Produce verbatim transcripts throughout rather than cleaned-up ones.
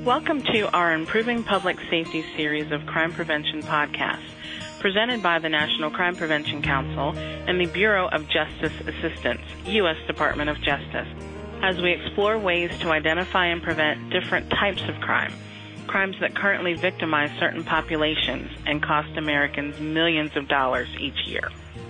Welcome to our Improving Public Safety series of crime prevention podcasts, presented by the National Crime Prevention Council and the Bureau of Justice Assistance, U S Department of Justice, as we explore ways to identify and prevent different types of crime, crimes that currently victimize certain populations and cost Americans millions of dollars each year.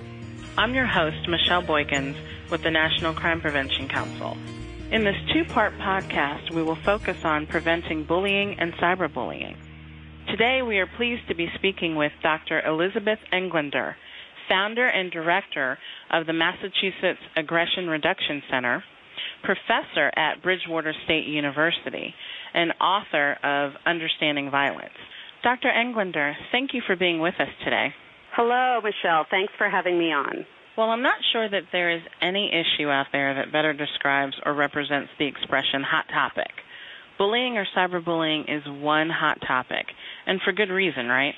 I'm your host, Michelle Boykins, with the National Crime Prevention Council. In this two-part podcast, we will focus on preventing bullying and cyberbullying. Today, we are pleased to be speaking with Doctor Elizabeth Englander, founder and director of the Massachusetts Aggression Reduction Center, professor at Bridgewater State University, and author of Understanding Violence. Doctor Englander, thank you for being with us today. Hello, Michelle. Thanks for having me on. Well, I'm not sure that there is any issue out there that better describes or represents the expression hot topic. Bullying or cyberbullying is one hot topic, and for good reason, right?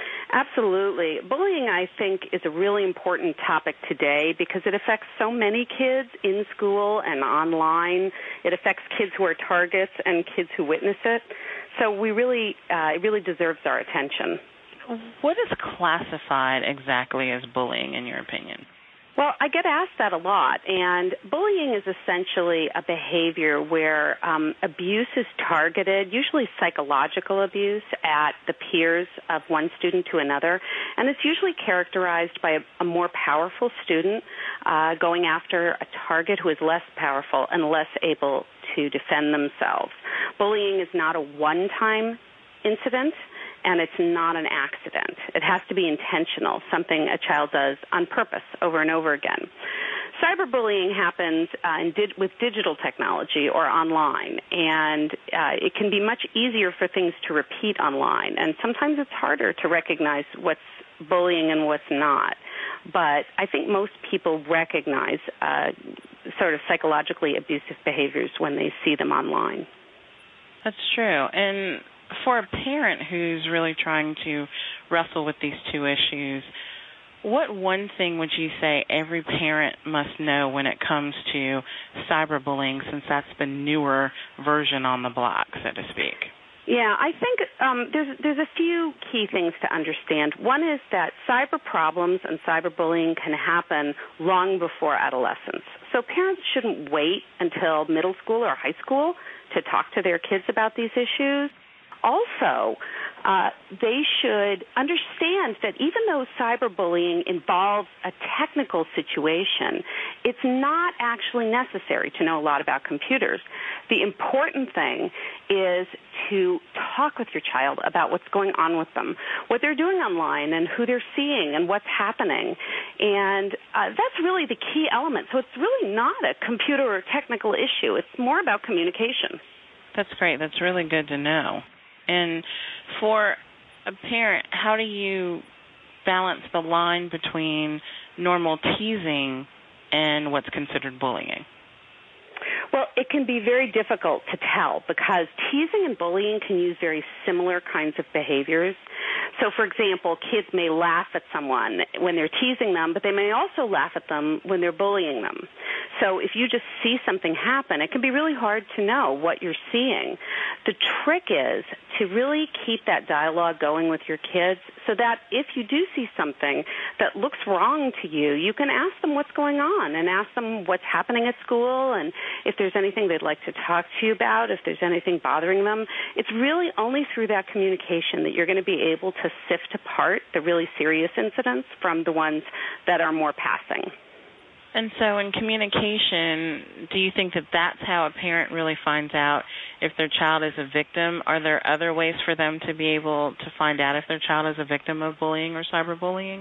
Absolutely. Bullying, I think, is a really important topic today because it affects so many kids in school and online. It affects kids who are targets and kids who witness it. So we really, uh, it really deserves our attention. What is classified exactly as bullying, in your opinion? Well, I get asked that a lot, and bullying is essentially a behavior where um, abuse is targeted, usually psychological abuse, at the peers of one student to another, and it's usually characterized by a, a more powerful student uh, going after a target who is less powerful and less able to defend themselves. Bullying is not a one-time incident, and it's not an accident. It has to be intentional, something a child does on purpose over and over again. Cyberbullying happens uh, in di- with digital technology or online, and uh, it can be much easier for things to repeat online, and sometimes it's harder to recognize what's bullying and what's not. But I think most people recognize uh, sort of psychologically abusive behaviors when they see them online. That's true. And for a parent who's really trying to wrestle with these two issues, what one thing would you say every parent must know when it comes to cyberbullying, since that's the newer version on the block, so to speak? Yeah, I think um, there's there's a few key things to understand. One is that cyber problems and cyberbullying can happen long before adolescence. So parents shouldn't wait until middle school or high school to talk to their kids about these issues. Also, uh, they should understand that even though cyberbullying involves a technical situation, it's not actually necessary to know a lot about computers. The important thing is to talk with your child about what's going on with them, what they're doing online and who they're seeing and what's happening. And uh, that's really the key element. So it's really not a computer or technical issue. It's more about communication. That's great. That's really good to know. And for a parent, how do you balance the line between normal teasing and what's considered bullying? Well, it can be very difficult to tell because teasing and bullying can use very similar kinds of behaviors. So, for example, kids may laugh at someone when they're teasing them, but they may also laugh at them when they're bullying them. So if you just see something happen, it can be really hard to know what you're seeing. The trick is to really keep that dialogue going with your kids so that if you do see something that looks wrong to you, you can ask them what's going on and ask them what's happening at school and if there's anything they'd like to talk to you about, if there's anything bothering them. It's really only through that communication that you're going to be able to sift apart the really serious incidents from the ones that are more passing. And so in communication, do you think that that's how a parent really finds out if their child is a victim? Are there other ways for them to be able to find out if their child is a victim of bullying or cyberbullying?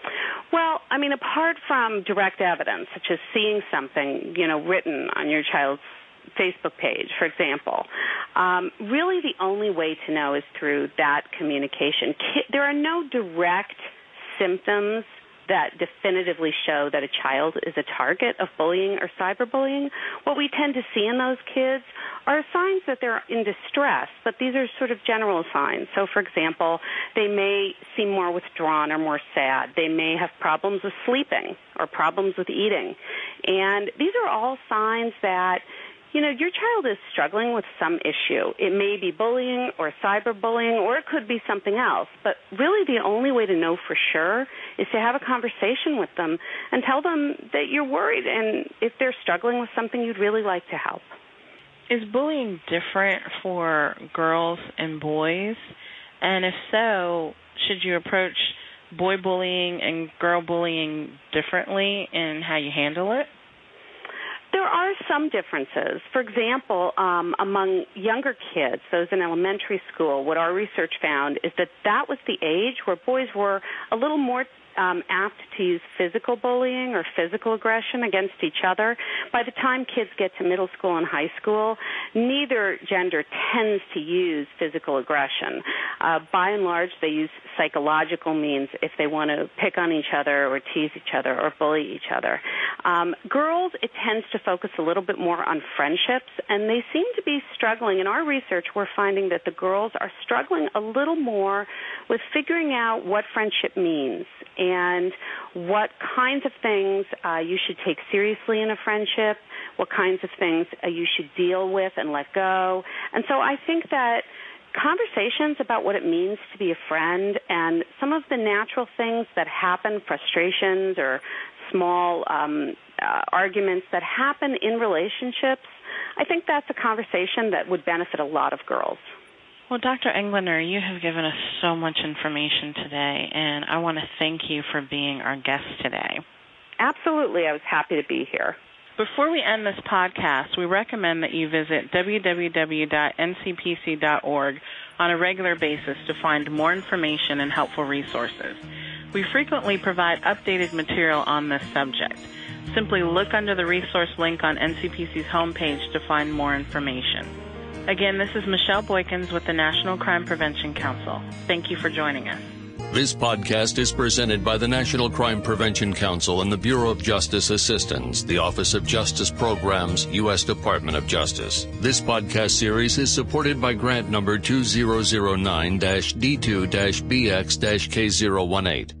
Well, I mean, apart from direct evidence, such as seeing something, you know, written on your child's Facebook page, for example, um, really the only way to know is through that communication. There are no direct symptoms that definitively show that a child is a target of bullying or cyberbullying. What we tend to see in those kids are signs that they're in distress, but these are sort of general signs. So, for example, they may seem more withdrawn or more sad. They may have problems with sleeping or problems with eating. And these are all signs that you know, your child is struggling with some issue. It may be bullying or cyberbullying, or it could be something else. But really the only way to know for sure is to have a conversation with them and tell them that you're worried, and if they're struggling with something, you'd really like to help. Is bullying different for girls and boys? And if so, should you approach boy bullying and girl bullying differently in how you handle it? There are some differences. For example, um, among younger kids, those in elementary school, what our research found is that that was the age where boys were a little more Um, apt to use physical bullying or physical aggression against each other. By the time kids get to middle school and high school, neither gender tends to use physical aggression. Uh, by and large, they use psychological means if they want to pick on each other or tease each other or bully each other. Um, girls, it tends to focus a little bit more on friendships, and they seem to be struggling. In our research, we're finding that the girls are struggling a little more with figuring out what friendship means and what kinds of things uh, you should take seriously in a friendship, what kinds of things uh, you should deal with and let go. And so I think that conversations about what it means to be a friend and some of the natural things that happen, frustrations or small um, uh, arguments that happen in relationships, I think that's a conversation that would benefit a lot of girls. Well, Doctor Englander, you have given us so much information today, and I want to thank you for being our guest today. Absolutely. I was happy to be here. Before we end this podcast, we recommend that you visit w w w dot n c p c dot org on a regular basis to find more information and helpful resources. We frequently provide updated material on this subject. Simply look under the resource link on N C P C's homepage to find more information. Again, this is Michelle Boykins with the National Crime Prevention Council. Thank you for joining us. This podcast is presented by the National Crime Prevention Council and the Bureau of Justice Assistance, the Office of Justice Programs, U S Department of Justice. This podcast series is supported by grant number two zero zero nine D two B X K zero one eight.